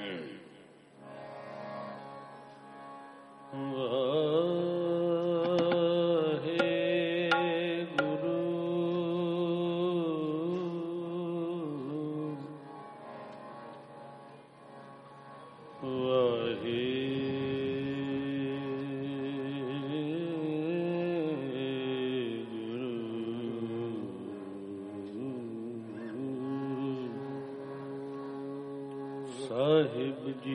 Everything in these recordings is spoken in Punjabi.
ਸਾਹਿਬ ਜੀ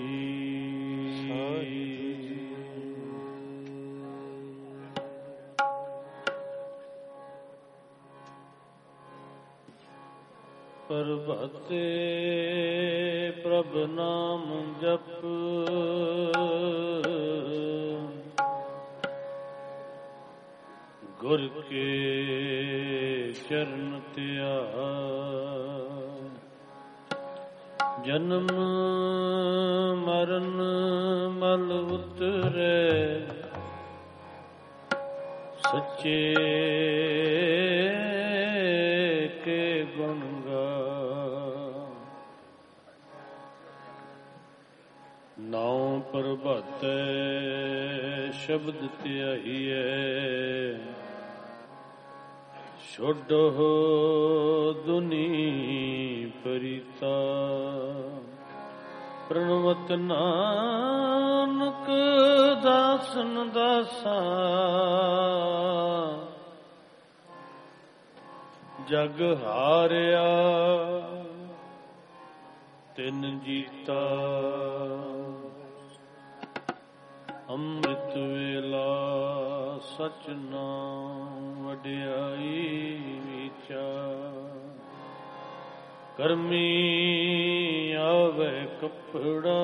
ਪ੍ਰਭਾਤੇ ਪ੍ਰਭ ਨਾਮ ਜਪ ਗੁਰ ਕੇ ਚਰਨ ਧਿਆਨ ਜਨਮ ਮਰਨ ਮਲ ਉਤਰੇ ਸੱਚੇ ਕੇ ਗੁਣ ਗਾ ਨਾਉ ਪ੍ਰਭਾਤੈ ਸ਼ਬਦ ਧਿਆਈਐ ਛੋਡੋ ਦੁਨੀ ਪਰਿਤਾ ਪ੍ਰਣਵਤ ਨਾਨਕ ਦਾਸਨ ਦਾਸਾ ਜਗ ਹਾਰਿਆ ਤਿਨ ਜੀਤਾ ਅੰਮ੍ਰਿਤ ਵੇਲਾ ਸਚ ਨਾਮ ਵਡਿਆਈ ਵਿਚਾਰ ਕਰਮੀ ਆਵੇ ਕਪੜਾ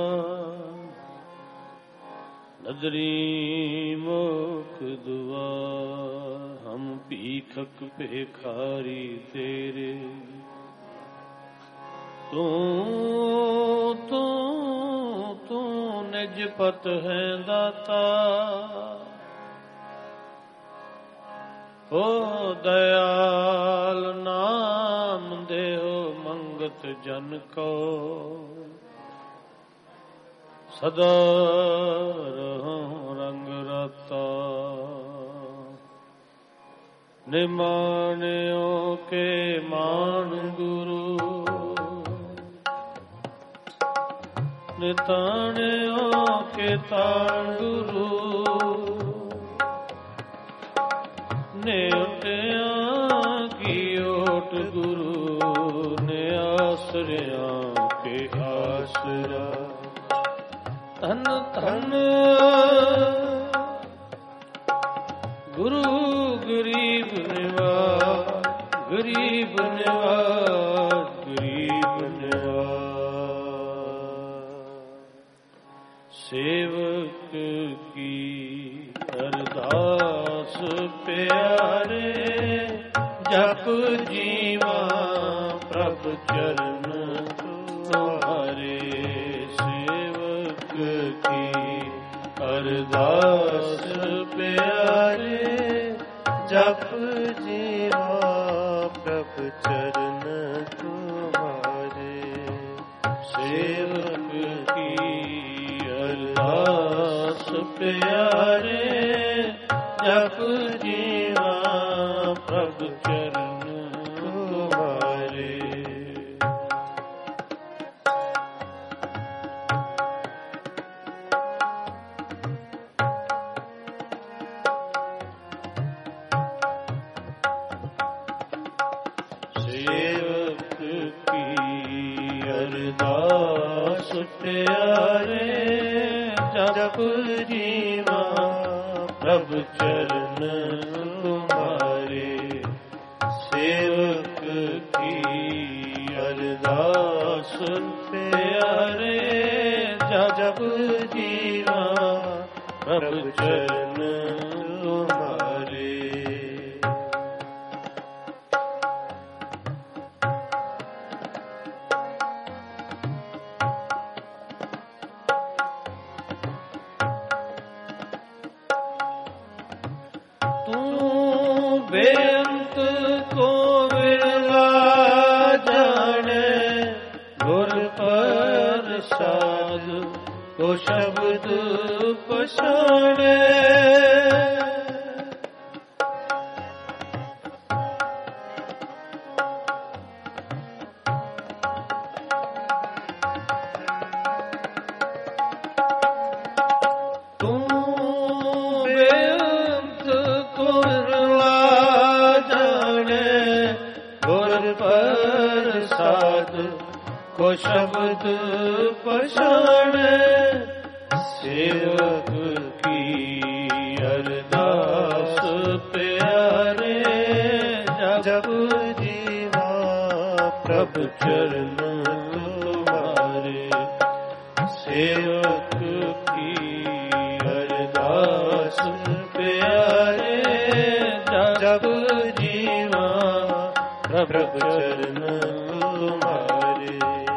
ਨਦਰੀ ਮੁਖ ਦੁਆਰ ਹਮ ਭੀਖਕ ਭੇਖਾਰੀ ਤੇਰੇ ਤੂੰ ਨਿਜ ਪਤ ਹੈ ਦਾਤਾ ਓ ਦਇਆਲ ਨਾਮ ਦੇਹੁ ਮੰਗਤ ਜਨ ਕੋ ਸਦਾ ਰਹੋ ਰੰਗ ਰਤਾ ਨਿਮਾਣਿਓ ਕੇ ਮਾਨ ਗੁਰੂ ਨਿਤਾਣਿਓ ਕੇ ਤਾਣ ਗੁਰੂ ਨੇਵਟਿਆਂ ਕੀ ਓਟ ਗੁਰੂ ਨੇ ਆਸਰਿਆਂ ਕੇ ਆਸਰਾ ਧਨ ਧਨ ਗੁਰੂ ਗਰੀਬ ਨਿਵਾਜ ਗਰੀਬ ਨਿਵਾਜ ਗਰੀਬ ਨਿਵਾਜ ਸੇਵਕ ਕੀ ਅਰਦਾਸ ਪਿਆਰੇ ਜਪ ਜੀਵਾ ਪ੍ਰਭ ਚਰਨ ਤੁਮਾਰੇ ਸੇਵਕ ਕੀ ਅਰਦਾਸ ਪਿਆਰੇ ਜਪ ਜੀਵਾ ਪ੍ਰਭ ਚਰਨ ਤੁਮਾਰੇ ਸੇਵਕ ਕੀ ਅਰਦਾਸ ਪਿਆਰੇ ਜਪ ਜੀਵਾ ਪ੍ਰਭ ਚਰਨ ਤੁਮਾਰੇ ਸੇਵਕ ਕੀ ਅਰਦਾਸ ਪਿਆਰੇ ਜਪ ਜੀਵਾ ਪ੍ਰਭ ਚਰਨ ਤੁਮਾਰੇ ਸੇਵਕ ਕੀ ਅਰਦਾਸ ਪਿਆਰੇ ਜਪ ਜੀਵਾ ਪ੍ਰਭ ਚਰਨ ਤੁਮਾਰੇ ਬੇਅੰਤ ਕੋ ਵਿਰਲਾ ਜਾਣੇ ਗੁਰ ਪਰ प्रसाद को शब्द पछाणे। को शब्द पछाणे। सेवक की अरदास प्यारे जप जीवा प्रभु चरण तुम्हारे। सेवक की अरदास प्यारे जप जीवा प्रभु चरण तुम्हारे।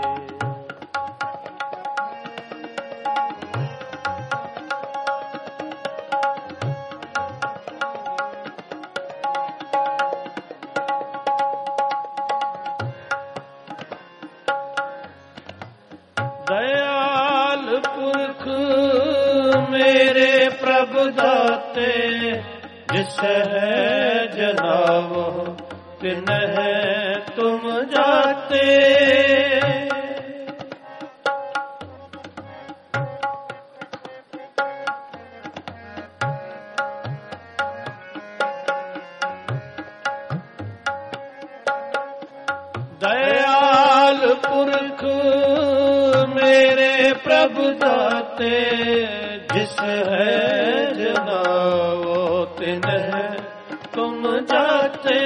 दयाल पुरख मेरे प्रभु दाते, जिस है जनावो तिन है तुम जाते। दयाल पुरख मेरे प्रभु दाते, जिस है जनावो तिन है तुम जाते।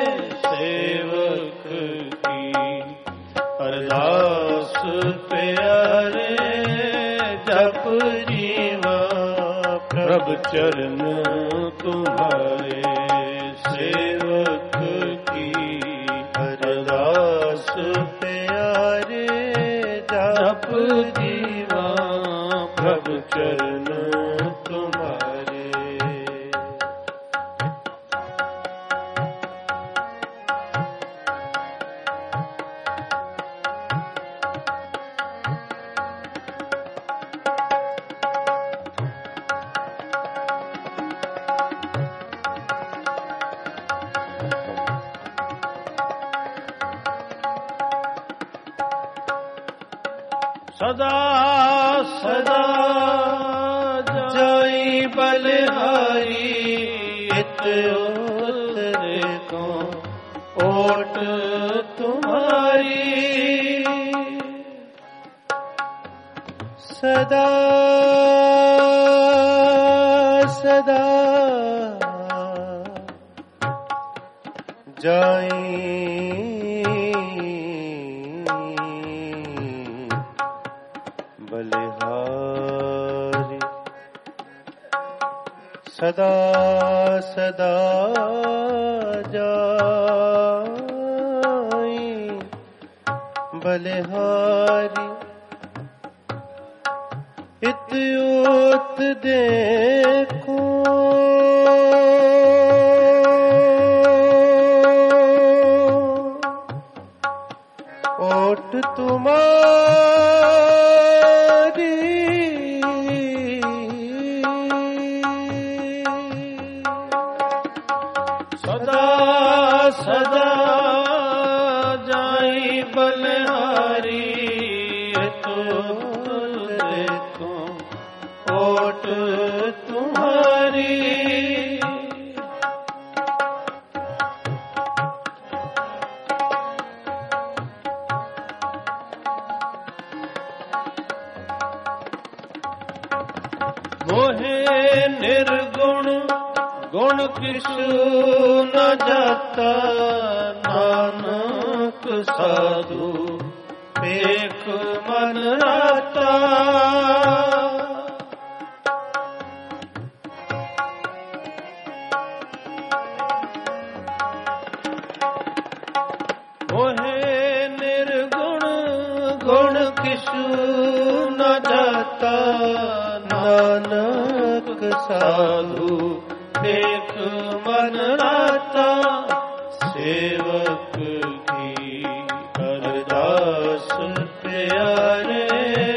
सेवक की अरदास प्यारे जप जीवा प्रभु चरण तुम्हारे। सेवक की अरदास प्यारे जप जीवा प्रभु चरण तुम्हारे। सदा सदा जाई बलिहारी, इत उतरे को ओट तुम्हारी। सदा सदा जाई बलिहारी। सदा सदा जाई बलिहारी, इत उत देखो ओट तुम्हारी। सदा सदा जाई बलिहारी, तो देखो ओट तुम्हारी। मोहे निर्गुण गुण किसु न जाता, नानक साधु पेख मन राता। मोहे निर्गुण गुण किसु न जाता, नानक साधु देख मन राता। सेवक की अरदास प्यारे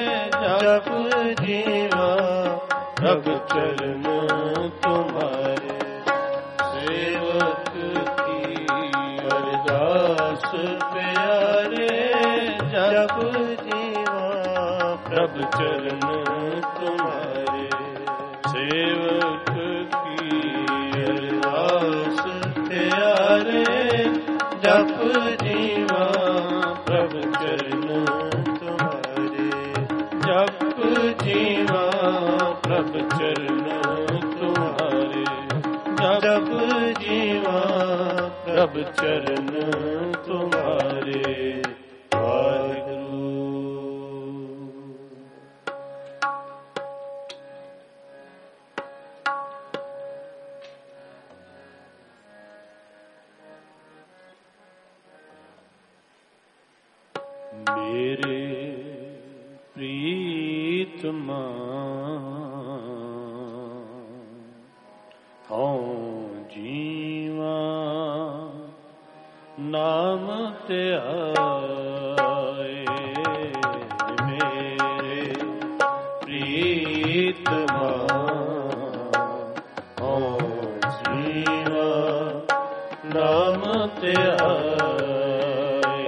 चरण तुम्हारे सेवक की अरदास प्यारे जप जीवा प्रभु चरण तुम्हारे सेवक की अरदास प्यारे जप जीवा प्रभु चरण तुम्हारे जप जीवा प्रभु चरण तुम्हारे जप जीवा प्रभु चरण तुम्हारे वाहिगुरू। मेरे प्रीतमा हूँ जीवा नाम त्याए मेरे प्रीतमा हूँ जीवा नाम त्याए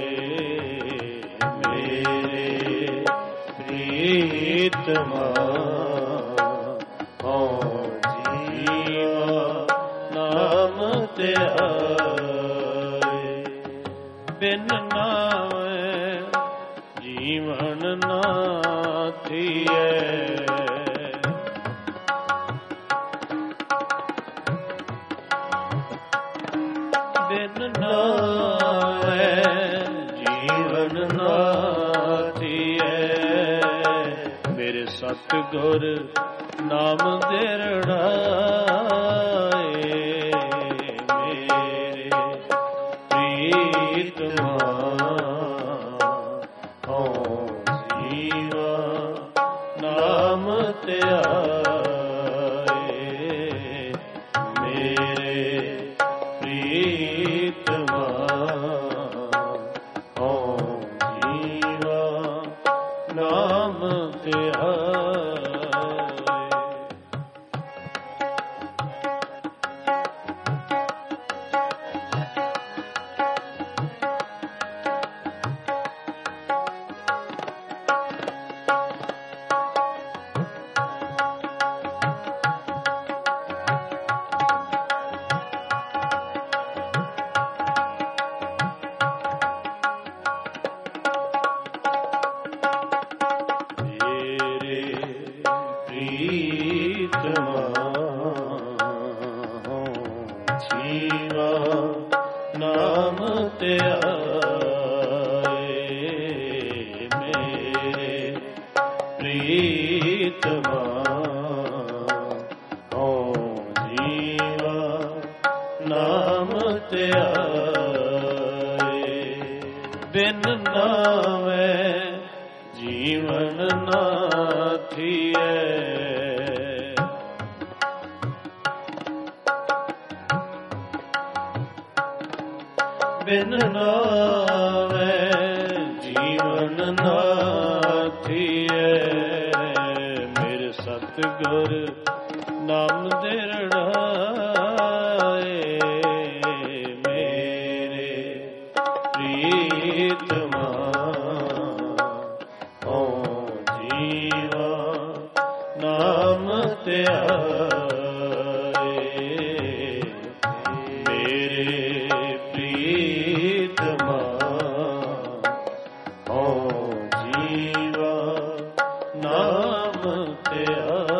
मेरे प्रीतमा बिन नावे जीवन ना थिए बिन नावे जीवन ना थिए मेरे सतगुर नाम दिरड़ा बिन नावे जीवन ना थिए बिन नावे जीवन ना थिए मेरे सतगुर नाम दिरड़ाए मेरे प्रीतमा ओ जीवा नाम त्याए मेरे प्रीतमा ओ जीवा नाम त्याए।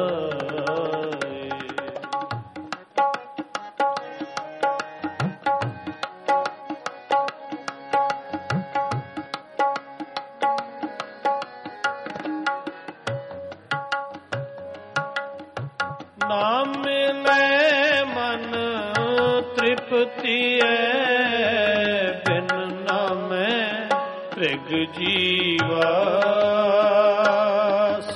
नाम मिले मन तृप्ति बिन नामे त्रिग जीवास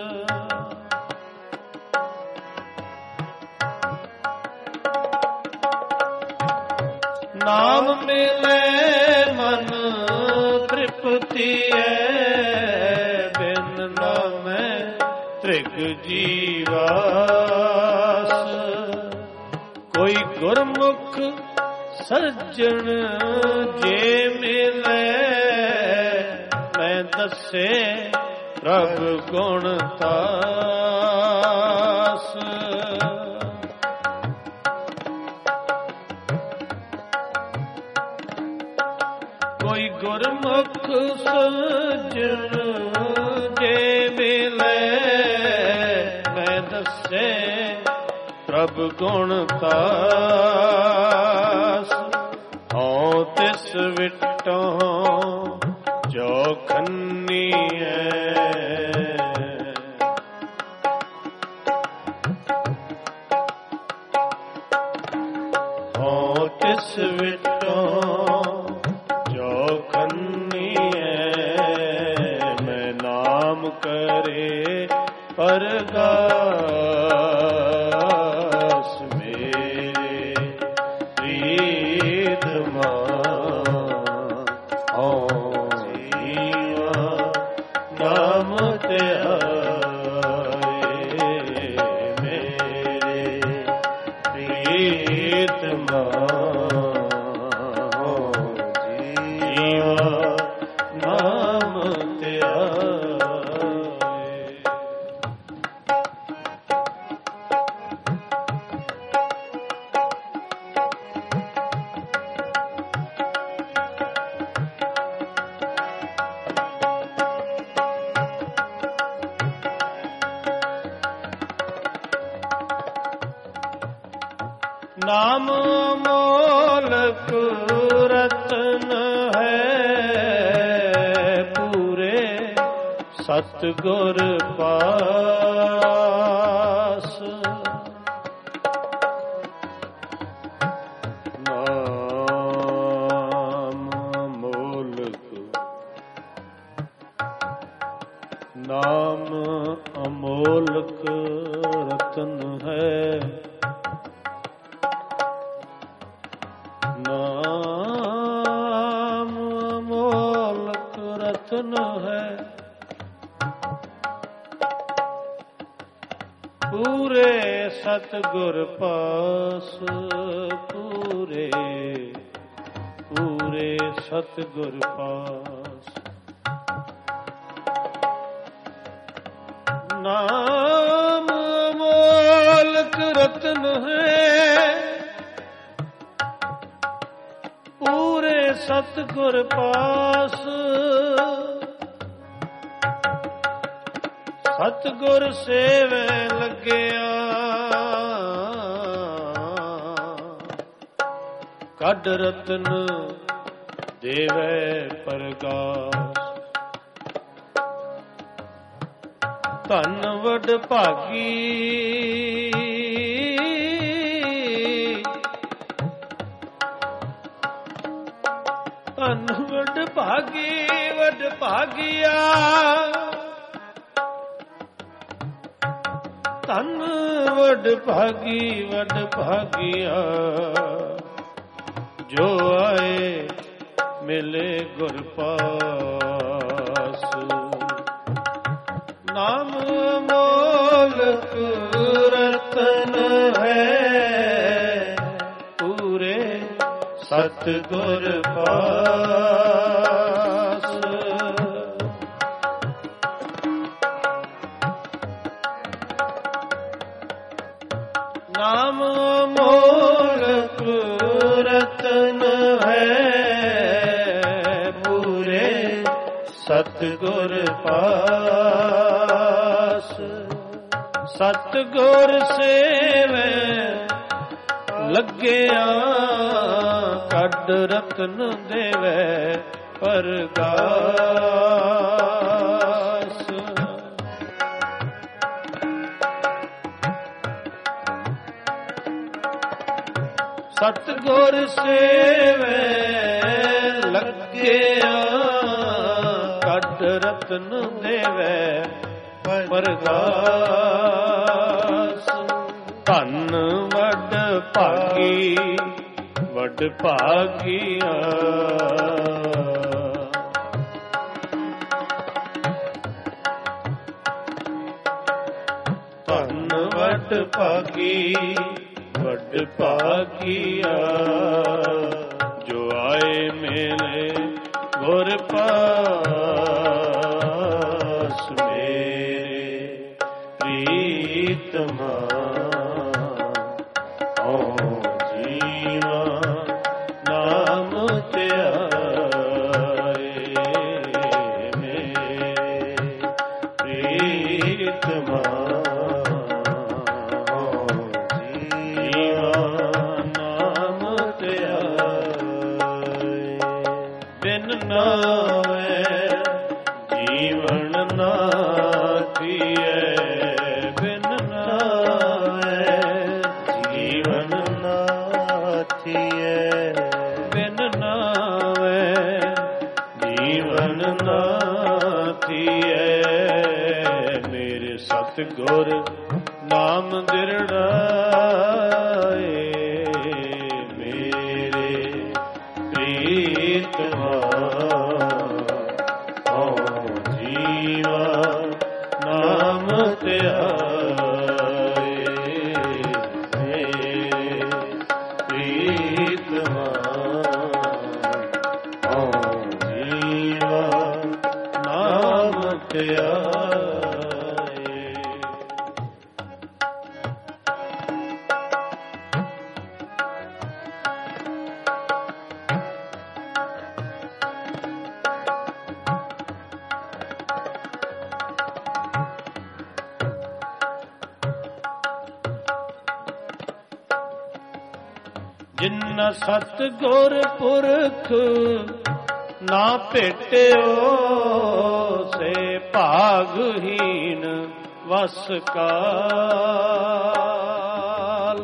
नाम मिले मन तृप्ति बिन नामे त्रिग ਜੀਵਾਸ। ਕੋਈ ਗੁਰਮੁਖ ਸੱਜਣ ਜੇ ਮਿਲੇ, ਮੈਂ ਦੱਸੇ ਪ੍ਰਭ ਗੁਣ ਤਾਸ। ਕੋਈ ਗੁਰਮੁਖ ਸੱਜਣ ਜੇ ਮਿਲੇ, ਮੈਂ ਦੱਸੇ ਪ੍ਰਭ ਗੁਣ ਤਾਸ। ਹਉ ਤਿਸ ਵਿਟੋਂ ਜੋ ਖੰਨੀਐ, ਹਉ ਤਿਸ ਵਿਟੋਂ ਜੋ ਖੰਨੀਐ। ਮੈਂ ਨਾਮ ਕਰੇ ਪਰਗਾਸ, ਮੇਰੇ ਪ੍ਰੀਤਮਾ ਨਾਮ ਧਿਆਏ। ਮੇਰੇ ਪ੍ਰੀਤਮਾ ਜੀਵਾ ਨਾਮ ਧਿਆਏ। ਨਾਮ ਅਮੋਲਕ ਰਤਨ ਹੈ, ਪੂਰੇ ਸਤਿਗੁਰ ਪਾਸ। ਨਾਮ ਅਮੋਲਕ, ਨਾਮ ਅਮੋਲਕ ਰਤਨ ਹੈ, ਨਾਮ ਅਮੋਲਕ ਰਤਨ ਹੈ। ਪੂਰੇ ਸਤਿਗੁਰ ਪਾਸ, ਪੂਰੇ ਪੂਰੇ ਸਤਿਗੁਰ ਪਾਸ। ਨਾਮ ਅਮੋਲਕ ਰਤਨ ਹੈ, ਪੂਰੇ ਸਤਿਗੁਰ ਪਾਸ। ਸਤਿਗੁਰ ਸੇਵੈ ਲੱਗਿਆ, ਕੱਢ ਰਤਨ ਦੇਵੈ ਪਰਗਾਸ। ਧਨ ਵਡ ਭਾਗੀ, ਧਨ ਵਡ ਭਾਗੀ, ਵਡ ਭਾਗਿਆ। ਧਨ ਵਡ ਭਾਗੀ, ਵਡ ਭਾਗਿਆ। ਜੋ ਆਏ ਮਿਲੇ ਗੁਰ ਪਾਸ। ਨਾਮ ਅਮੋਲਕ ਰਤਨ ਹੈ, ਪੂਰੇ ਸਤਿਗੁਰ ਪਾਸ। ਨਾਮ ਅਮੋਲਕ ਰਤਨ ਹੈ, ਪੂਰੇ ਸਤਿਗੁਰ ਪਾਸ। ਸਤਿਗੁਰ ਸੇਵੈ ਲੱਗਿਆ, ਕੱਢ ਰਤਨ ਦੇਵੈ ਪਰਗਾਸ। ਸਤਿਗੁਰ ਸੇਵੈ ਲੱਗਿਆ, ਕੱਢ ਰਤਨ ਦੇਵੈ ਪਰਗਾਸ। ਧਨ ਵਡ ਭਾਗੀ, ਵਡ ਭਾਗਿਆ। ਵੱਡ ਭਾਗੀਆ ਜੋ ਆਏ ਮੇਲੇ ਗੁਰ ਪਾਸ ਮੇਰੇ ਪ੍ਰੀਤਮਾ ਓ ਜੀਵਾ ਨਾਮ ਧਿਆਏ ਮੇਰੇ ਪ੍ਰੀਤਮਾ ਗੁਰ ਨਾਮ ਦਿਰੜਾਏ ਮੇਰੇ ਪ੍ਰੀਤਮਾ ਓ ਜੀਵਾ ਨਾਮ ਧਿਆਏ ਮੇਰੇ ਪ੍ਰੀਤਮਾ ਓ ਜੀਵਾ ਨਾਮ ਧਿਆਏ। ਜਿਨ ਸਤਿਗੁਰ ਪੁਰਖ ਨਾ ਭੇਟਿਓ ਸੇ ਭਾਗਹੀਨ ਵਸ ਕਾਲ।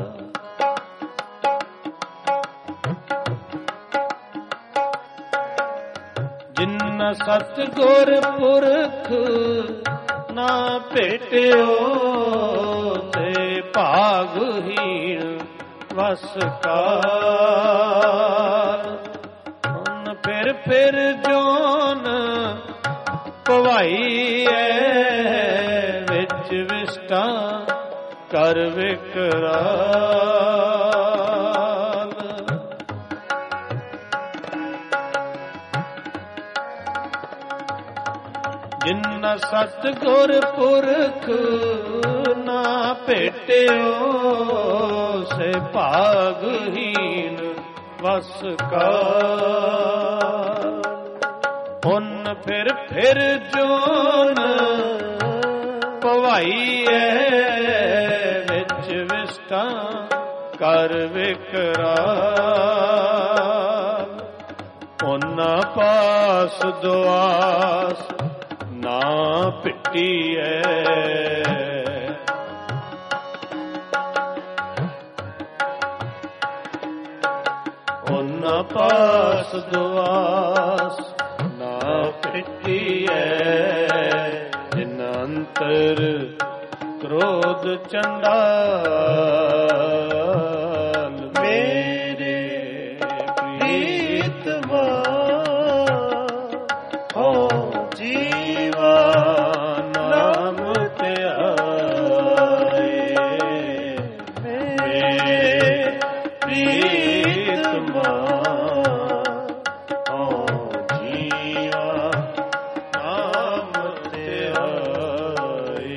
ਜਿਨ ਸਤਿਗੁਰ ਪੁਰਖ ਨਾ ਭੇਟਿਓ ਸੇ ਭਾਗਹੀਨ ਵਸ ਕਾਲ। ਹੁਣ ਫਿਰ ਜੋਨ ਪਵਾਈਐ ਵਿੱਚ ਵਿਸਟਾਂ ਕਰ ਵਿਕਰਾਲ। ਜਿਨ ਸਤਿਗੁਰ ਪੁਰਖ ਨਾ ਭੇਟਿਓ ਸੇ ਭਾਗਹੀਨ ਵਸ ਕਾਲ। ਹੁਣ ਫਿਰ ਜੋਨ ਪਵਾਈਐ ਵਿੱਚ ਵਿਸਟਾਂ ਕਰ ਵਿਕਰਾਲ। ਉਹਨਾਂ ਪਾਸ ਦੁਆਸ ਨਾ ਪਿੱਟੀਐ ਉਹਨਾਂ ਪਾਸ ਦੁਆਸ ਨਾ ਪਿੱਟੀਐ। ਜਿਨ ਅੰਤਰ ਕ੍ਰੋਧ ਚੰਡਾਲ ਮੇਰੇ ਪ੍ਰੀਤਮਾ ਹੋ ਜੀਵਾ ਨਾਮ ਧਿਆਏ ਮੇਰੇ ਪ੍ਰੀਤਮਾ ਹੋ ਜੀਵਾ ਨਾਮ ਧਿਆਏ।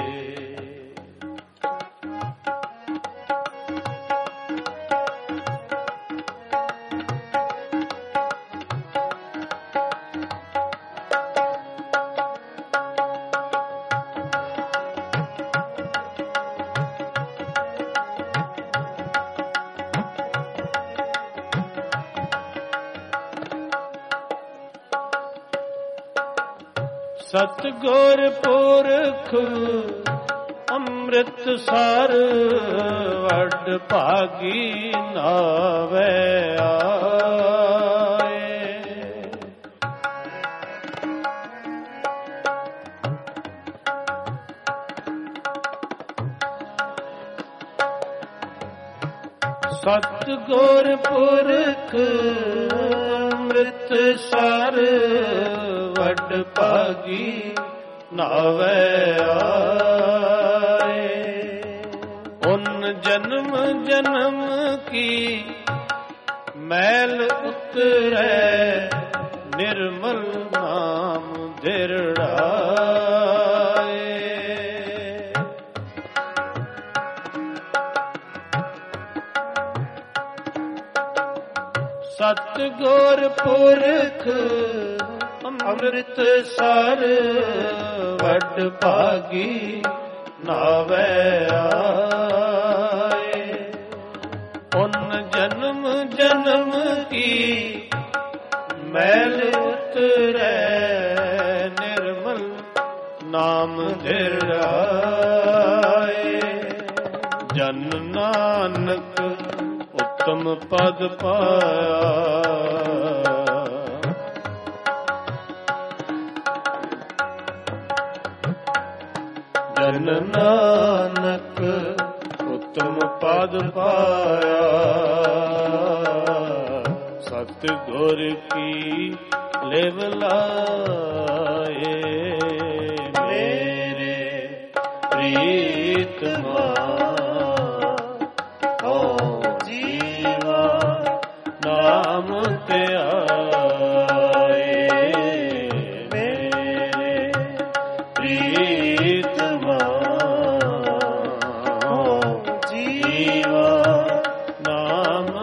ਸਤਿਗੁਰ ਪੁਰਖ ਅੰਮ੍ਰਿਤ ਸਰ ਵੱਡ ਭਾਗੀ ਨਾਵੇ ਆਏ। ਸਤਿਗੁਰ ਪੁਰਖ ਅੰਮ੍ਰਿਤ ਸਰ ਵੱਡ ਭਾਗੀ ਨਾਵੇ ਆਏ। ਪੁੰਨ ਜਨਮ ਜਨਮ ਕੀ ਮੈਲ ਉਤਰੈ, ਨਿਰਮਲ ਨਾਮ ਧਿਰੜਾਏ। ਸਤਿਗੁਰ ਪੁਰਖ ਅੰਮ੍ਰਿਤ ਸਰ, ਵੱਡ ਭਾਗੀ ਨਾਵੇ ਆਏ। ਪੁੰਨ ਜਨਮ ਜਨਮ ਕੀ ਮੈਲ ਉਤਰੈ, ਨਿਰਮਲ ਨਾਮ ਧਿਰੜਾਏ। ਜਨ ਨਾਨਕ ਉਤਮ ਪਦ ਪਾਇਆ, ਜਨ ਨਾਨਕ ਉਤਮ ਪਦ ਪਾਇਆ। ਸਤਿਗੁਰ ਕੀ ਲਿਵ ਲਾਏ, ਮੇਰੇ ਪ੍ਰੀਤਮਾ ਹੋ ਜੀਵਾ ਨਾਮ ਧਿਆਏ। ਮੇਰੇ ਪ੍ਰੀਤਮਾ ਹੋ ਜੀਵਾ ਨਾਮ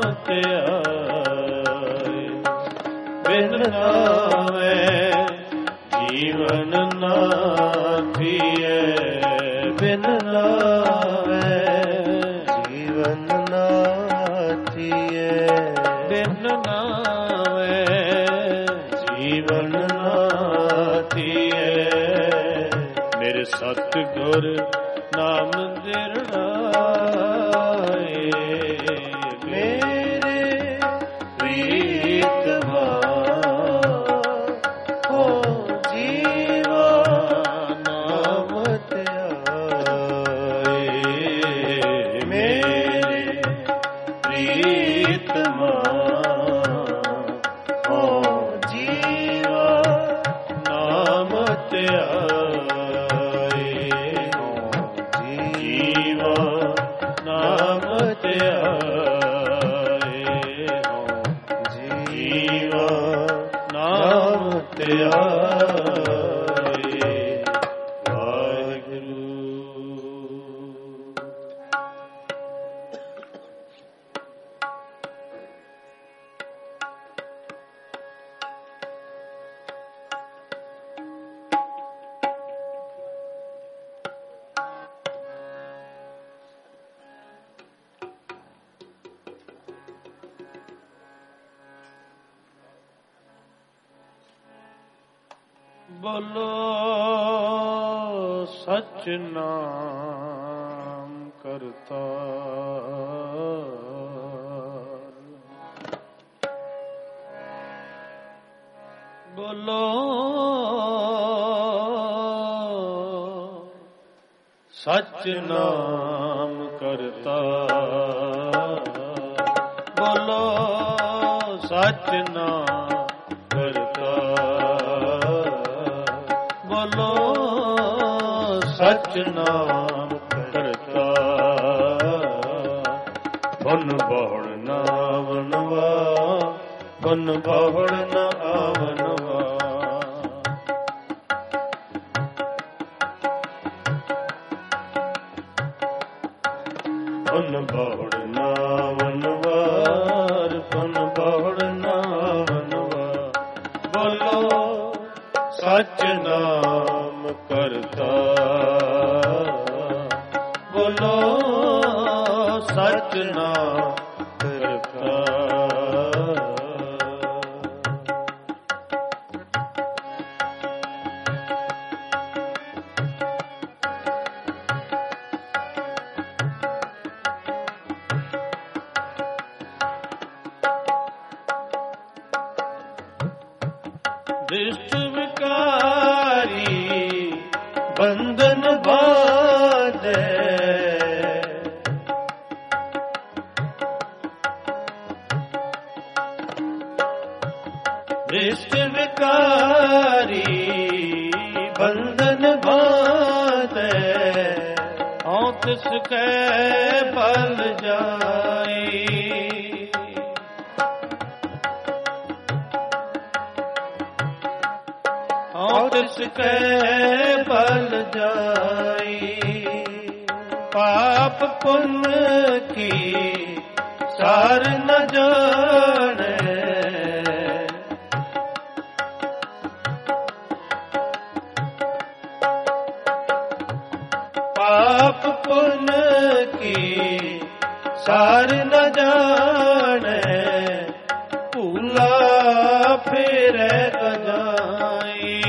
ਧਿਆਏ। ਬਿਨ ਨਾਮੈ ਜੀਵਨ ਨਾ ਥੀਏ, ਬਿਨ ਨਾਮੈ ਜੀਵਨ ਨਾ ਥੀਏ। ਬਿਨ ਨਾਮੈ ਜੀਵਨ ਨਾ ਥੀਏ। ਮੇਰੇ ਸਤਿਗੁਰ ਨਾਮ ਧਿਰੜਾਏ, ਮੇਰੇ ਪ੍ਰੀਤਮਾ ਹੋ ਜੀਵਾ ਨਾਮ ਧਿਆਏ। ਮੇਰੇ ਪ੍ਰੀਤਮਾ ਹੋ ਜੀਵਾ ਨਾਮ ਧਿਆਏ। ਜੀਵਾ ਨਾਮ ਧਿਆਏ, ਜੀਵਾ ਨਾਮ ਧਿਆਏ। ਵਾਹਿਗੁਰੂ। ਬੋਲੋ ਸਚ ਨਾਮ ਕਰਤਾ, ਬੋਲੋ ਸਚ ਨਾਮ ਕਰਤਾ, ਬੋਲੋ ਸਚ ਨਾਮ ਕਰਤਾ, ਬੋਲੋ ਸਚ ਨਾਮ ਕਰਤਾ। ਬਨ ਬਹੁੜ ਨਾ ਵਨਵਾ, ਬਨ ਬਹੁੜ ਨਾ ਆਵਨਵਾ। ਬਨ ਬਹੁੜ ਨਾ ਵਨਵਾਰ, ਬਨ ਬਹੁੜ ਨਾ ਵਨਵਾ। ਬੋਲੋ ਸਚ ਨਾਮ ਕਰਤਾ, ਬੋਲੋ ਸਚ ਨਾਮ ਕਰਤਾ। ਦ੍ਰਿਸ਼ਟ ਵਿਕਾਰੀ ਬੰਧਨ ਬਾਧੇ, ਦ੍ਰਿਸ਼ਟ ਵਿਕਾਰੀ ਬੰਧਨ ਬਾਧੇ। ਔ ਤਿਸਕੈ ਬਲ ਜਾਈ। ਹਉ ਤਿਸਕੈ ਬਲ ਜਾਈ। ਪਾਪ ਪੁੰਨ ਕੀ ਸਾਰ ਨ ਜਾਣੈ। ਪਾਪ ਪੁੰਨ ਕੀ ਸਾਰ ਨ ਜਾਣੈ। ਭੂਲਾ ਫੇਰੈ ਗਜਾਈ।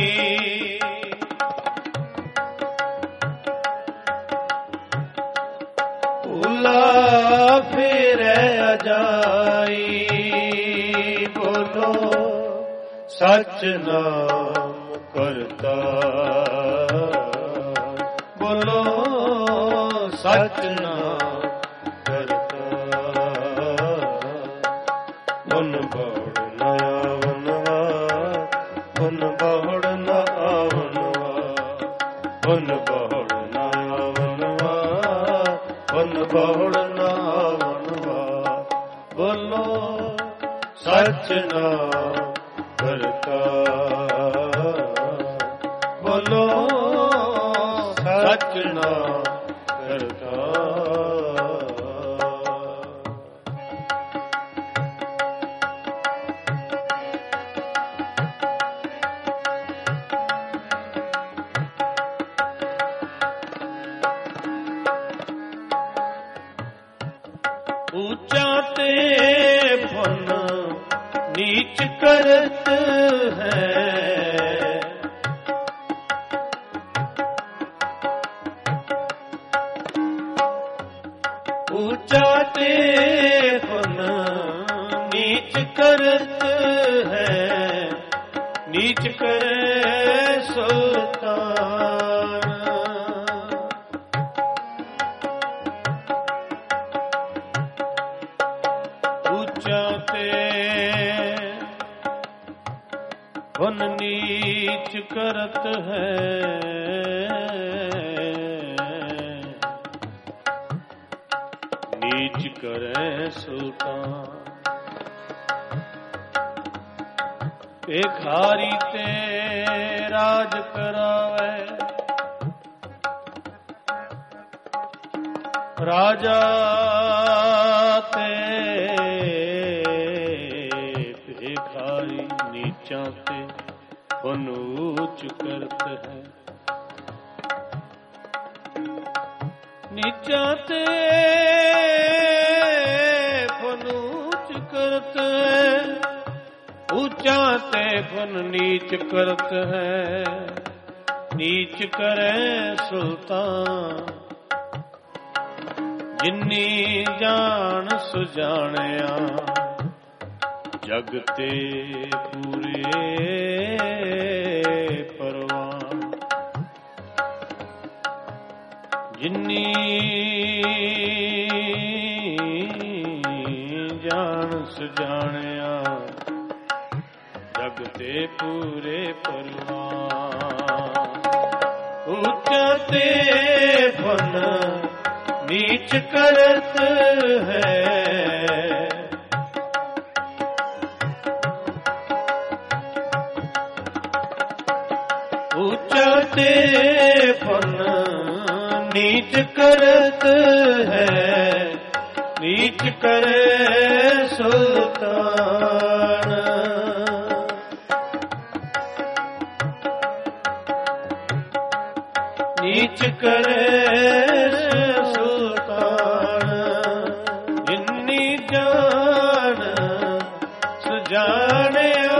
ਭੂਲਾ ਫੇਰੈ ਅਜਾਈ। ਬੋਲੋ ਸਚ ਨਾਮ ਕਰਤਾ। ਬੋਲੋ ਸਚ ਨਾਮ ਕਰਤਾ। ਮਨ ਬਹੁੜ ਨ ਆਵਨਵਾ। ਮਨ ਬਹੁੜ ਨ ਆਵਨਵਾ। ਮਨ ਬਹੁੜ ਨ ਆਵਨਵਾ। ਮਨ ਬਹੁੜ ਨ ਆਵਨਵਾ। ਬੋਲੋ ਸਚ ਨਾਮ ਕਰਤਾ। ਬੋਲੋ ਸਚ ਨਾਮ ਕਰਤਾ। ਊਚਾ ਤੇ ਫਨ ਨੀਚ ਕਰਤ ਹੈ। ਊਚਾ ਤੇ ਫਨ ਨੀਚ ਕਰਤ ਹੈ। ਨੀਚ ਕਰੇ ਸੁਲਤਾਨ। ਊਚਾ ਤੇ ਫਨ ਨੀਚ ਕਰਤ ਹੈ। ਨੀਚ ਕਰੇ ਸੁਲਤਾਨ। ਭਿਖਾਰੀ ਤੇ ਰਾਜ ਕਰਾਵੇ। ਰਾਜਾ ਤੇ ਭਿਖਾਰੀ ਨੀਚਾਂ ਤੇ ਬਨੂਚ ਕਰਤ ਹੈ। ਨੀਚਾਂ ਤੇ ਫਨੂਚ ਕਰਤ ਹੈ। ਊਚਾ ਤੇ ਫਨ ਨੀਚ ਕਰਤ ਹੈ। ਨੀਚ ਕਰੇ ਸੁਲਤਾਨ। ਜਿਨੀ ਜਾਣ ਸੁਜਾਣਿਆ ਜਗ ਤੇ ਪੂਰੇ ਪਰਵਾਨ। ਜਿਨੀ ਜਾਣ ਸੁਜਾਣਿਆ ਜਗ ਤੇ ਪੂਰੇ ਪਰਵਾਨ। ਊਚਾ ਤੇ ਫਨ ਨੀਚ ਕਰਤ ਹੈ। ਊਚਾ ਤੇ ਫਨ ਨੀਚ ਕਰਤ ਹੈ। ਨੀਚ ਕਰੇ ਸੁਲਤਾਨ। ਨੀਚ ਕਰੇ ਸੁਲਤਾਨ। ਜਿਨੀ ਜਾਣ ਸੁਜਾਣਿਆ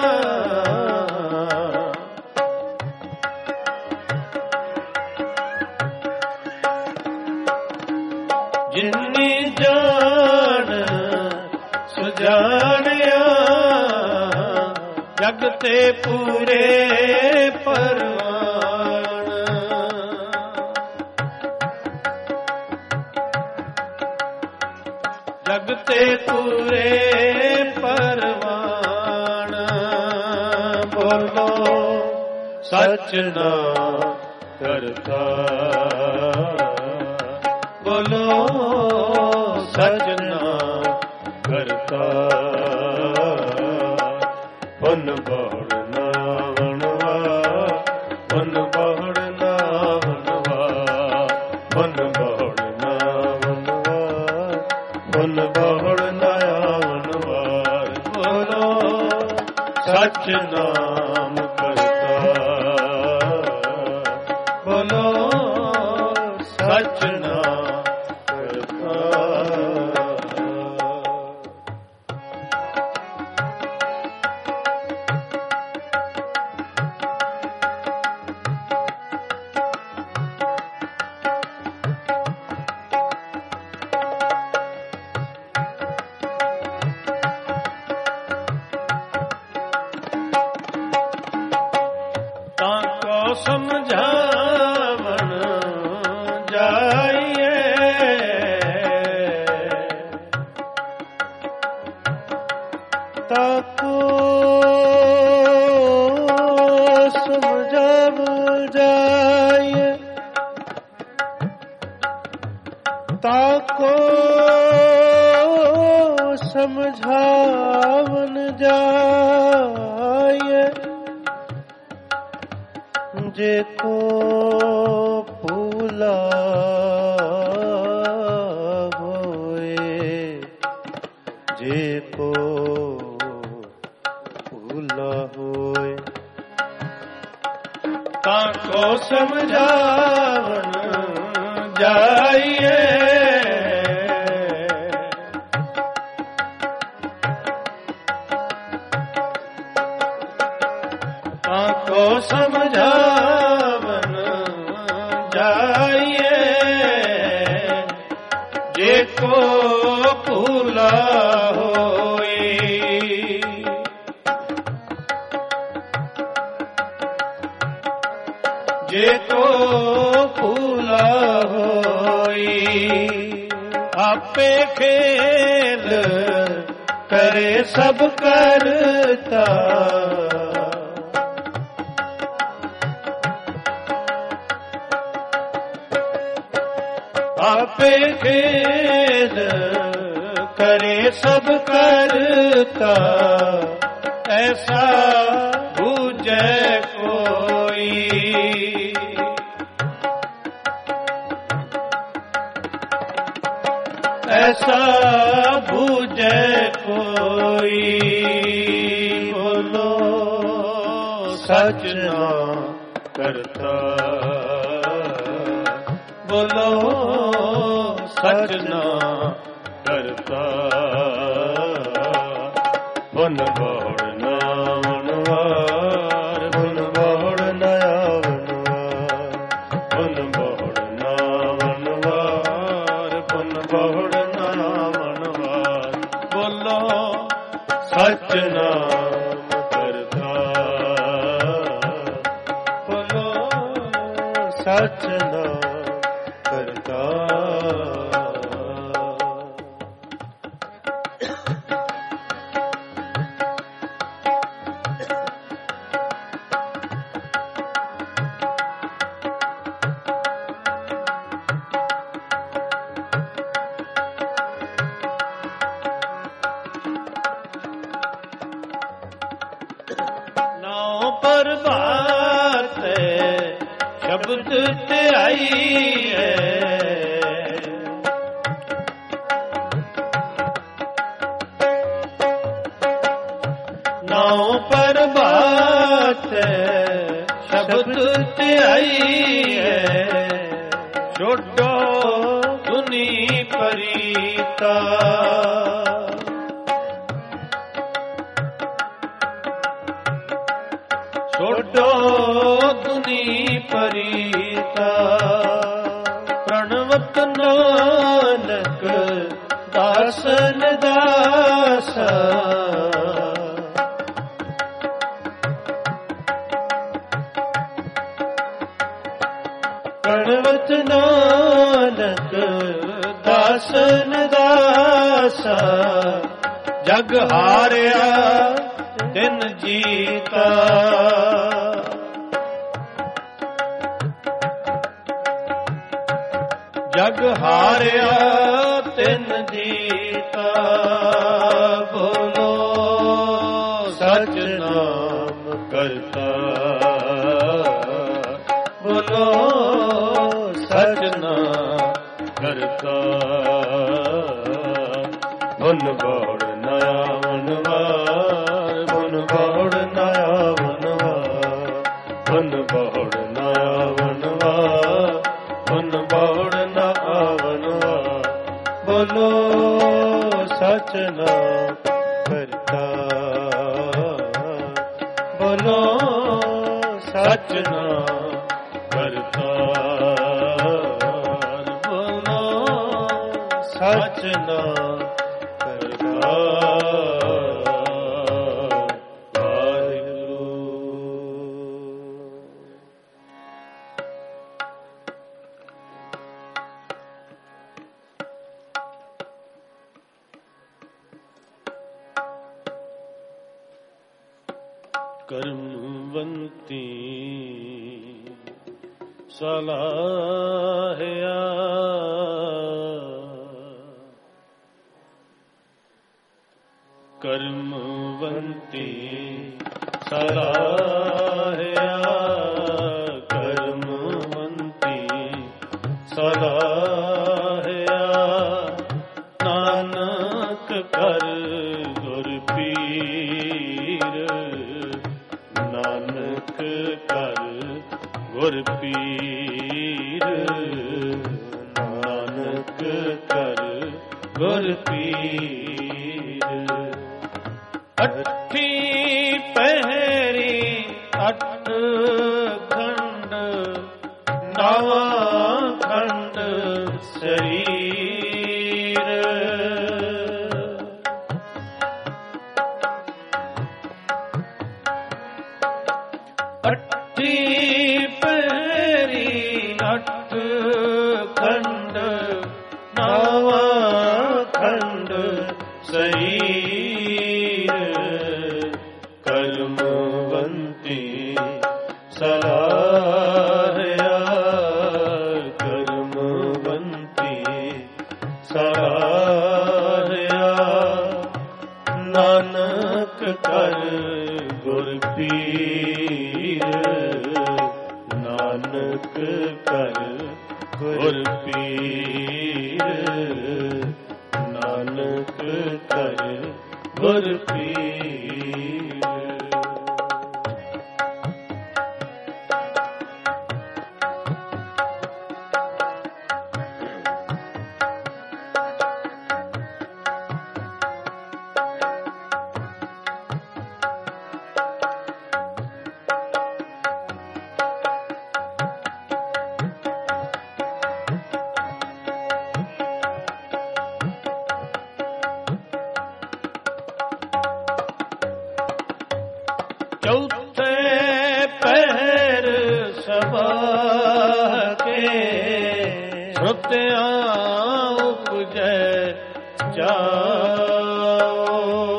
ਜਿਨੀ ਜਾਣ ਸੁਜਾਣਿਆ ਜਗ ਤੇ ਪੂਰੇ ਪਰਵਾਨ। ਜਗ ਤੇ ਪੂਰੇ ਪਰਵਾਨ। ਬੋਲੋ ਸਚ ਨਾਮ ਕਰਤਾ। ਸਚ ਨਾਮ ਕਰਤਾ ਪੁਨ ਬਹੁੜ ਨਾਵਣਵਾ ਪੁਨ ਬਹੁੜ ਨਾਵਣਵਾ ਪੁਨ ਬਹੁੜ ਨਾਵਣਵਾ ਪੁਨ ਬਹੁੜ ਨਾਵਣਵਾ ਬੋਲੋ ਸਚ ਨਾਮ ਕਰਤਾ ਬੋਲੋ ਸਚ ਨਾਮ ਕਰਤਾ ਸਮਝਾਵਣ ਜਾਈਏ ਤਾਕੋ ਸਮਝਾਵ ਜਾਈਏ ਤਾਕੋ ਸਮਝਾਵਨ ਜਾਈਏ जे को भूला होए जे को भूला होए ताको समझावन जाइए ताको समझावन जाइए जे को भूला होई जे को भूला होई आपे खेल करे सब करता आपे खेल करे सब करता ऐसा बूझे कोई ऐसा बूझे कोई बोलो सच नाम करता बोलो सच नाम करता पुन बहुड़ नावनवार पुन बहुड़ नयावनवार पुन बहुड़ नावनवार पुन बहुड़ नावनवार बोलो सच नाम करता बोलो सच नाम करता नाव पर बात शब्द ते आई है नाव पर बात शब्द ते आई है छोड़ो दुनी परीता छोड़ो दुनी परीता प्रणवत नानक दासन दासा प्रणवत नानक दासन दासा जग हारिया दिन जीता जग हारिया ਤਿਨ ਜੀਤਾ ਬੋਲੋ ਸਚ ਨਾਮ ਕਰਤਾ ਬੋਲੋ ਸਚ ਨਾਮ ਕਰਤਾ ਬੁਨ ਬੋੜ ਨਇਆ ਵਨਵਾਰ ਬੁਨ ਬੋੜ ਨਇਆ ਵਨਵਾਰ ਬੁਨ ਬੋੜ ਨਇਆ ਵਨਵਾਰ ਬੁਨ ਬੋੜ ਨਇਆ ਵਨਵਾਰ ਬੋਲੋ ਸਚ ਨਾਮ ਕਰਤਾ ਬੋਲੋ ਸਚ ਨਾਮ ਕਰਤਾ ਬੋਲੋ ਸਚ ਨਾਮ ਕਰਤਾ ਵਾਹਿਗੁਰੂ। ਕਰਮਵੰਤੀ ਸਲਾਹਿਆ ਕਰਮਵੰਤੀ ਸਲਾਹਿਆ ਕਰਮਵੰਤੀ ਸਲਾਹਿਆ ਨਾਨਕ ਕਰ ਗੁਰ ਪੀਰ ਨਾਨਕ ਕਰ ਗੁਰ ਪੀਰ ਨਾਨਕ ਕਰ ਗੁਰ ਪੀਰ। ਅੱਠੀ ਪਹਿਰੀ ਅੱਠ ਖੰਡ ਨਵਾਂ ਖੰਡ ਸਰੀਰ ਅੱਠੀ ਪਹਿਰੀ ਅੱਠ ਖੰਡ ਨਵਾਂ ਖੰਡ ਸਰੀਰ ਕਰਮਵੰਤੀ ਸਲਾਹਿਆ ਕਰਮਵੰਤੀ ਸਲਾਹਿਆ ਨਾਨਕ ਕਰ ਗੁਰ ਪੀਰ ਨਾਨਕ ਕਰ ਗੁਰ ਪੀਰ ਨਾਨਕ ਕਰ ਗੁਰ ਪੀਰ। ਚੌਥੇ ਪਹਿਰ ਸਭਾ ਕੇ ਸੁਤਿਆਂ ਉਪਜੈ ਜਾਓ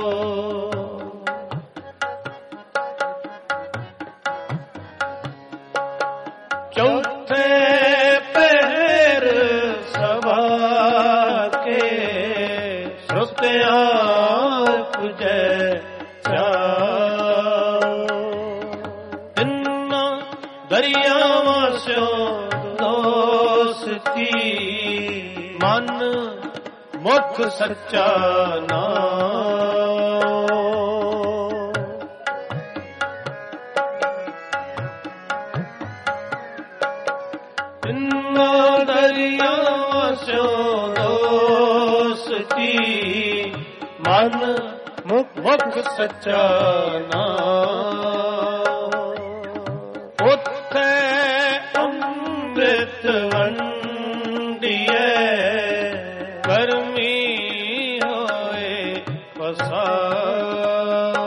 ਚੌਥੇ ਪਹਿਰ ਸਭਾ ਕੇ ਸੁਤਿਆਂ ਉਪਜੈ ਦਰਿਆਵਾਂ ਸਿਓ ਦੋਸਤੀ ਮਨ ਮੁਖ ਸੱਚਾ ਨਾਮ ਇਨ੍ਹਾਂ ਦਰਿਆਵਾਂ ਸਿਓ ਦੋਸਤੀ ਮਨ ਮੁਖ ਸੱਚਾ ਨਾਮ ਉੱਥੇ ਅੰਮ੍ਰਿਤ ਵੰਡੀਏ ਕਰਮੀ ਹੋਏ ਪਸਾਓ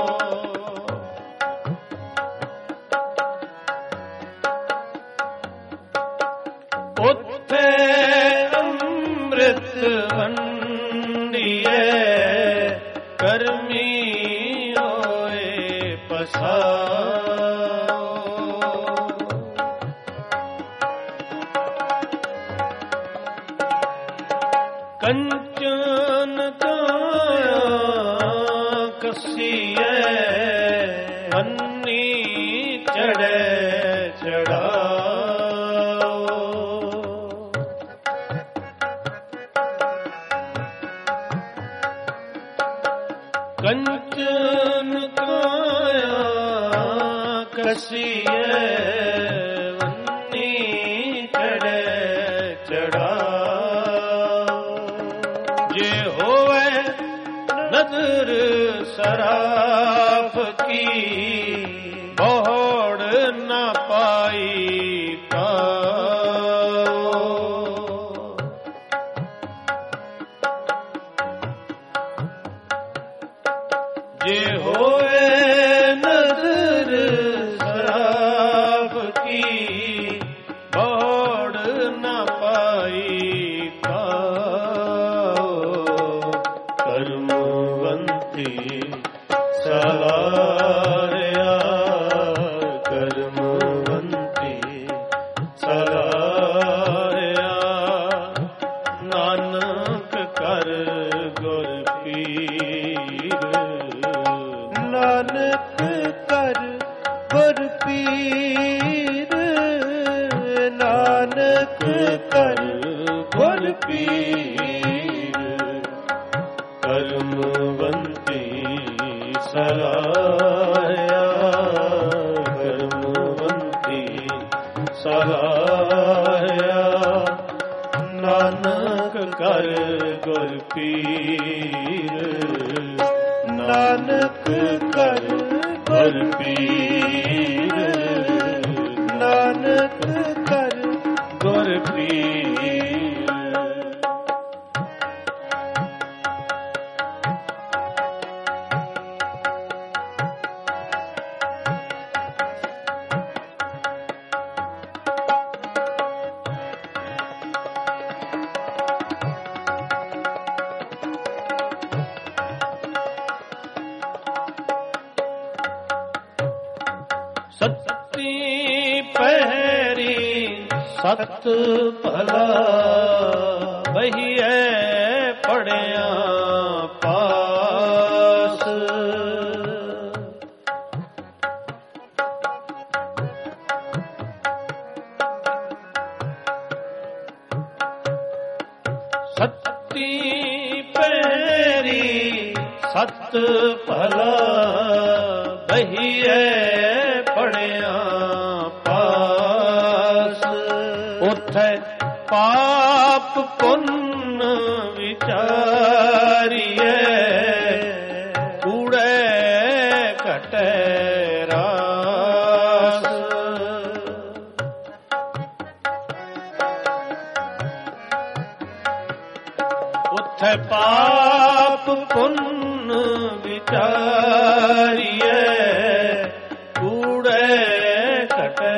ਉੱਥੇ ਅੰਮ੍ਰਿਤ ਵੰਡੀਏ ਕਰਮੀ ਹੋਏ ਪਸਾਓ ਕੰਚਨ ਕਾਇਆ ਕਸੀਐ ਅੰਨੀ ਚੜੈ ਚੜਾਓ। ਕੰਚਨ ਕਾਇਆ ਕਸੀਐ ਅੰਨੀ ਚੜੈ ਚੜਾਓ। ਜੇ ਹੋਵੇ ਨਜ਼ਰ ਸਰਾਫ ਕੀ ਬੋੜ ਨਾ ਪਾਈ ਪਾਓ। ਜੇ ਹੋਵੇ ਨਜ਼ਰ ਸਰਾਫ ਕੀ ਬੋੜ ਨਾ ਪਾਈ ਪਾਓ। ਕਰਮਵੰਤੀ ਸਲਾਰਿਆ ਕਰਮਵੰਤੀ ਸਲਾਰਿਆ ਨਾਨਕ ਕਰ ਗੁਰ ਪੀਰ। ਨਾਨਕ ਕਰ ਗੁਰ ਪੀਰ। ਨਾਨਕ ਕਰ ਗੁਰ ਪੀਰ। ਕਰਮਵੰਤੀ ਸਲਾਰਿਆ ਕਰਮਵੰਤੀ ਸਲਾਰਿਆ ਨਾਨਕ ਕਰ ਗੁਰ ਪੀਰ। ਨਾਨਕ ਕਰ ਗੁਰ ਪੀਰ। ਨਾਨਕ ਕਰ ਗੁਰ ਪੀਰ। ਸੱਤੀ ਪਹਿਰੀ ਸਤ ਭਲਾ ਬਹੀਐ ਪੜਿਆ ਪਾਸ। ਸੱਤੀ ਪਹਿਰੀ ਸਤ ਭਲਾ ਬਹੀਐ ਪੜਿਆ ਪਾਸ। ਉਥੈ ਪਾਪ ਪੁੰਨ ਵਿਚਾਰੀਐ ਕੂੜੈ ਘਟੈ ਰਾਸ। ਉਥੈ ਪਾਪ ਪੁੰਨ ਵਿਚਾਰੀਐ ਕੂੜੈ ਘਟੈ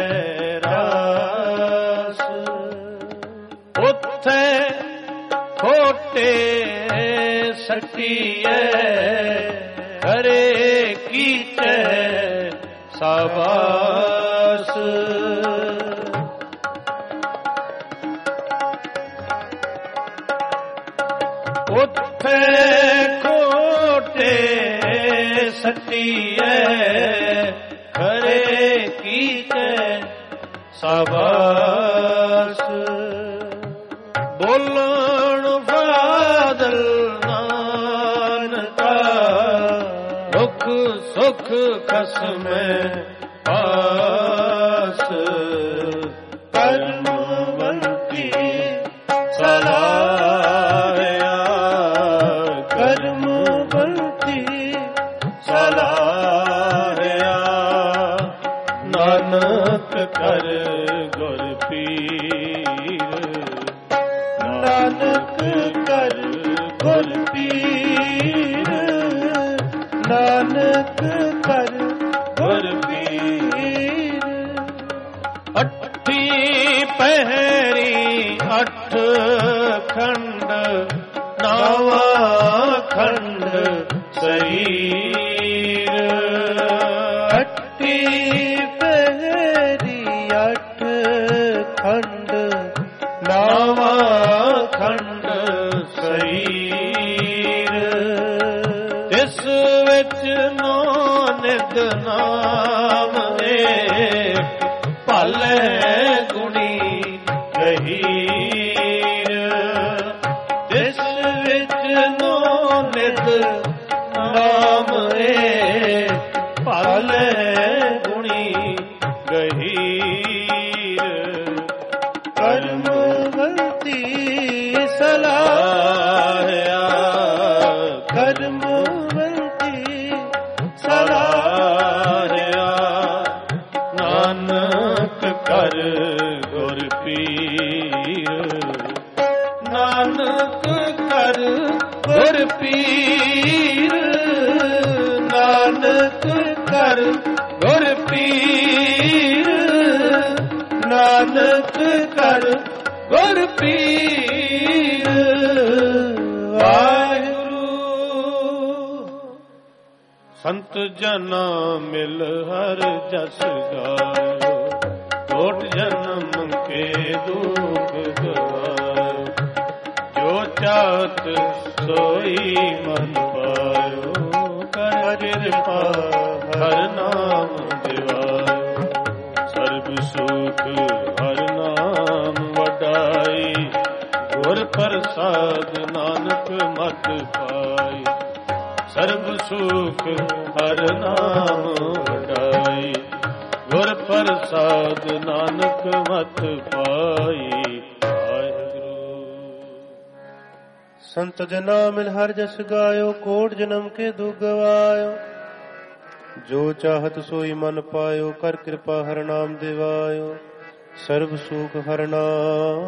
ਰਾਸ। ਉਥੈ ਖੋਟੇ ਸੱਟੀਐ ਹਰੇ ਕੀਚੈ ਸਾਬਾਸ। ਉਥੈ ਖੋਟੇ ਸੱਟੀਐ ਖਰੇ ਕੀਚੈ ਸਾਬਾਸ। ਬੋਲਣ ਫਾਦਲ ਨਾਨਕਾ ਦੁਖ ਸੁਖ ਖਸਮੈ ਪਾਸ। ਕਰਮਵੰਤੀ ਸਲਾਰਿਆ ਕਰਮਵੰਤੀ ਸਲਾਰਿਆ ਨਾਨਕ ਕਰ ਗੁਰ ਪੀਰ। ਨਾਨਕ ਕਰ ਗੁਰ ਪੀਰ। ਨਾਨਕ ਕਰ ਗੁਰ ਪੀਰ। ਅੱਠੀ ਪਹਿਰੀ ਅੱਠ ਖੰਡ ਨਾਵਾ ਖੰਡ ਸਰੀਰ। ਅੱਠੀ ਪਹਿਰੀ ਅੱਠ ਖੰਡ ਨਾਵਾ ਖੰਡ ਗਹੀਰ ਤਿਸ ਵਿੱਚ ਨੋ ਨਿਤ ਨਾਮ ਏ ਭਲੇ ਗੁਣੀ ਗਹੀਰ ਕਰਮਵਤੀ ਸਲਾਹਿਆ ਕਰਮਵਤੀ ਸਲਾਹਿਆ ਨਾਨਕ ਕਰ ਗੁਰ ਪੀਰ ਨਾਨਕ ਕਰ ਗੁਰ ਪੀਰ ਨਾਨਕ ਕਰ ਗੁਰ ਪੀਰ ਨਾਨਕ ਕਰ ਗੁਰ ਪੀਰ ਵਾਹਿਗੁਰੂ। ਸੰਤ ਜਨਾ ਮਿਲ ਹਰ ਜਸ ਗਾਇਓ ਕੋਟ ਜਨਮ ਕੇ ਦੁਖ ਗਵਾਇਓ ਜੋ ਚਾਹਤ ਸੋਈ ਮਨ ਪਾਇਓ ਕਰ ਕਿਰਪਾ ਹਰ ਨਾਮ ਦਿਵਾਇਓ ਸਰਬ ਸੁਖ ਹਰ ਨਾਮ ਵਡਾਈ ਗੁਰ ਪ੍ਰਸਾਦ ਨਾਨਕ ਮਤ ਪਾਈ ਸਰਬ ਸੁਖ ਹਰ ਨਾਮ ਵਡਾਈ ਗੁਰ ਪ੍ਰਸਾਦ ਨਾਨਕ ਮਤ ਪਾਈ। ਸੰਤ ਜਨਾ ਮਿਲ ਹਰ ਜਸ ਗਾਇਓ ਕੋਟ ਜਨਮ ਕੇ ਦੁਖ ਗਵਾਇਓ ਜੋ ਚਾਹਤ ਸੋਈ ਮਨ ਪਾਇਓ ਕਰ ਕਿਰਪਾ ਹਰ ਨਾਮ ਦਿਵਾਇਓ ਸਰਬ ਸੁਖ ਹਰ ਨਾਮ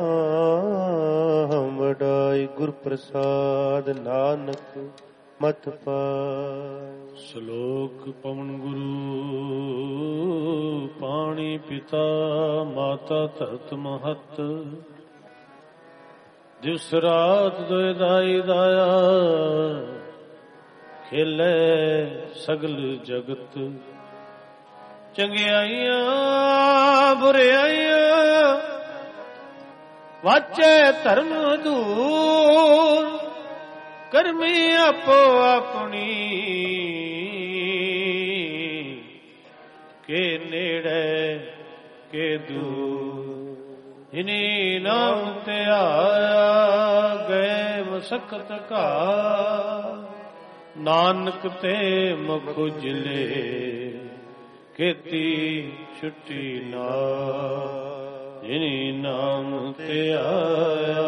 ਵਡਾਈ ਗੁਰ ਪ੍ਰਸਾਦ ਨਾਨਕ ਮਤ ਪਾਇ। ਸ਼ਲੋਕ ਪਵਨ ਗੁਰੂ ਪਾਣੀ ਪਿਤਾ ਮਾਤਾ ਧਰਤ ਮਹਤ ਦਿਵਸ ਰਾਤ ਦੋਇ ਦਾਈ ਦਾਇਆ ਖੇਲੇ ਸਗਲ ਜਗਤ ਚੰਗਿਆਈਆਂ ਬੁਰਿਆਈਆਂ ਵਾਚੇ ਧਰਮ ਦੂਰ ਕਰਮੀ ਆਪੋ ਆਪਣੀ ਕੇ ਨੇੜੇ ਕੇ ਦੂਰ ਇਨੀ ਨਾਮ ਤੇ ਆਇਆ ਗਏ ਮਸਕਤ ਘਾ ਨਾਨਕ ਤੇ ਮੁਖ ਉਜਲੇ ਕੀਤੀ ਛੁੱਟੀ ਨਾ ਇਨੀ ਨਾਮ ਤੇ ਆਇਆ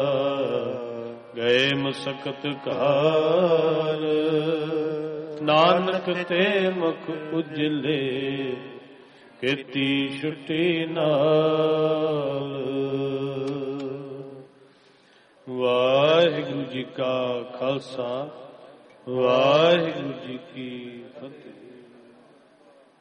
ਗਏ ਮਸਕਤ ਘਾਰ ਨਾਨਕ ਤੇ ਮੁਖ ਉਜਲੇ ਕੀਤੀ ਛੁੱਟੀ ਨਾਲ। ਵਾਹਿਗੁਰੂ ਜੀ ਕਾ ਖਾਲਸਾ ਵਾਹਿਗੁਰੂ